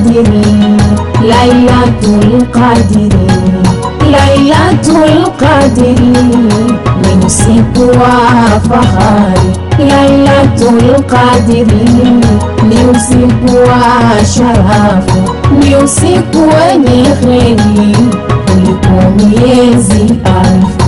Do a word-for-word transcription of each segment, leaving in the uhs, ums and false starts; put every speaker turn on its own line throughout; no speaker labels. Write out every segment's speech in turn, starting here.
Qadri, Lailatul Qadri, Lailatul Qadri ni usiku wa fahari. Lailatul Qadri ni usiku wa sharafu, ni usiku wenye kheri kuliko miezi alfu.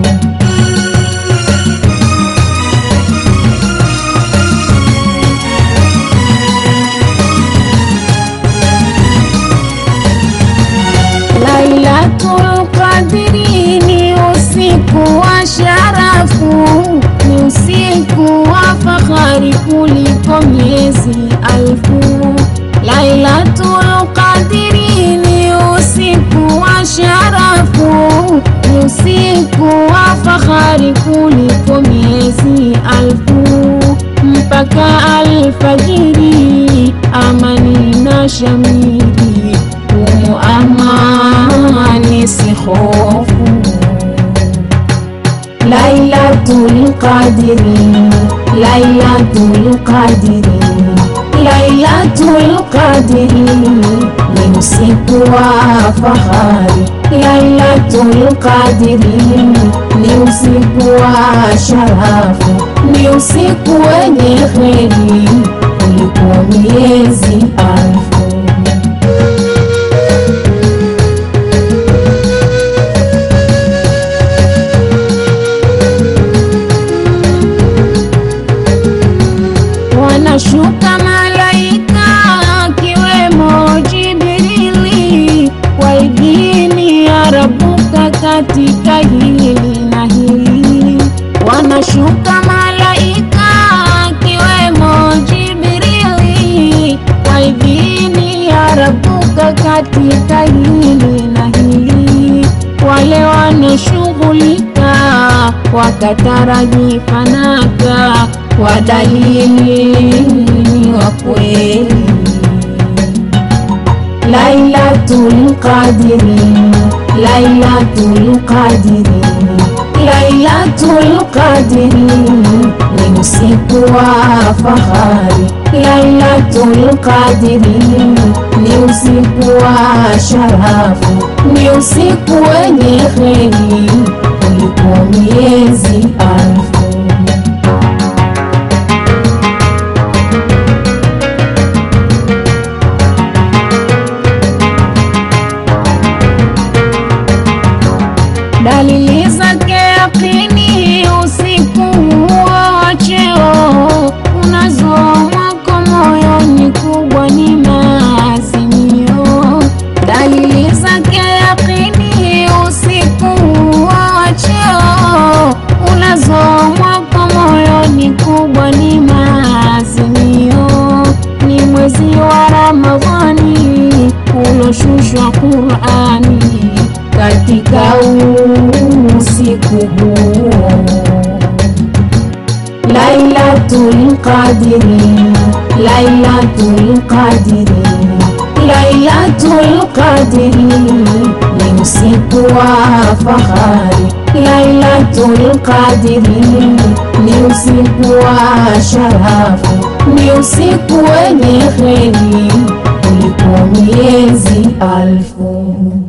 Lailatul Qadri ni usiku wa sharafu, ni usiku wa fahari kuliko miezi alfu. Lailatul Qadri ni usiku wa sharafu, ni usiku wa fahari kuliko miezi alfu. Mpaka alfajiri amani na shamiri, umu amani si hofu. Lailatul Qadri, Lailatul Qadri, Lailatul Qadri ni usiku wa fahari. Lailatul Qadri ni usiku wa sharafu, ni usiku wenye kheri kuliko miezi alfu. Wanashuka malaika akiwemo Jibrili, waidhini ya Rabuka katika hili na hili. Wanashuka malaika akiwemo Jibrili, waidhini ya Rabuka katika hili na hili. Wale wanashughulika wakataraji fanaka kwa dalili wa kweli. Lailatul Qadri, Lailatul Qadri, Lailatul Qadri ni usiku wa fahari. Lailatul Qadri ni usiku wa sharafu, ni usiku wenye kheri kuliko miezi alfu. Dalili zake yakini usiku wa cheo, unazoma kwa moyoni kubwa ni maazimio. Dalili zake yakini usiku wa cheo, unazoma kwa moyoni kubwa ni maazimio. Ni mwezi wa Ramadhani uloshushwa Qur'ani katika usiku huo. Lailatul Qadri, Lailatul Qadri, Lailatul Qadri ni usiku wa fahari. Lailatul Qadri ni usiku wa sharafu, ni usiku wenye kheri kuliko miezi alfu.